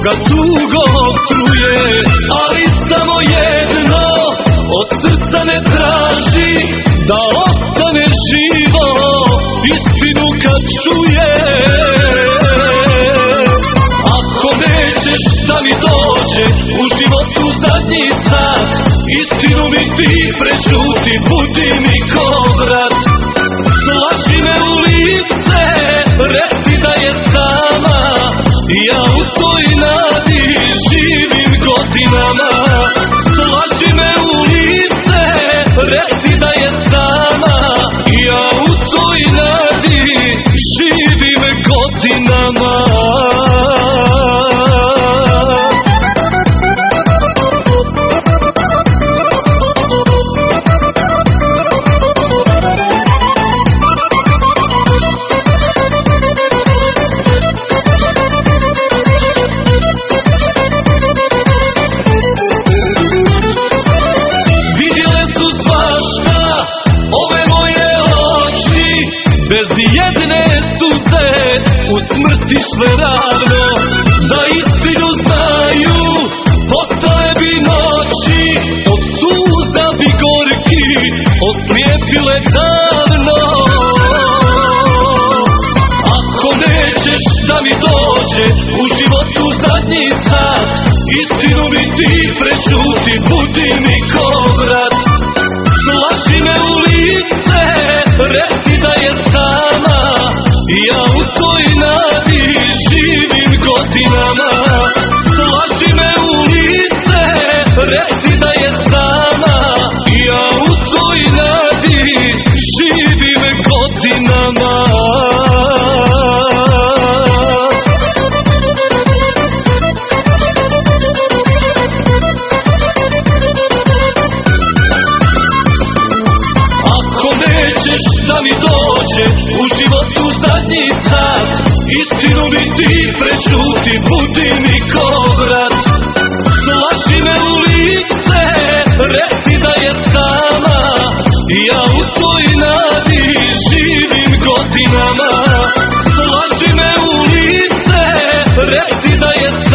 koga tugo truje, ali samo jedno od srca ne traži, da ostane živo, istinu kad čuje. Ako nećeš da mi dođe u životu zadnji sat, istinu mi ti prećuti, budi mi ko vrat. Slaži me u lice, reci da je sama, ja u toj nadi živim godinama. Slaži me u lice, reci da je sama, ja u toj nadi živim godinama. Bez jedne suze u smrti sve ravno, za istinu znaju postale bi noći, od suza bi gorki oslijepile davno. Ako nećeš da mi dođe u životu zadnji sat, istinu mi ti prećuti, budi mi ko vrat. Slaži me u lice, reci da je sama, ja u toj nadi živim godinama. Slaži me u lice, reci da je sama, ja u toj nadi živim godinama. Da mi dođe u životu zadnji sat, istinu mi ti prećuti, budi mi ko vrat. Slaži me u lice, reci da je sama, ja u toj nadi živim godinama. Slaži me u lice, reci da je sama,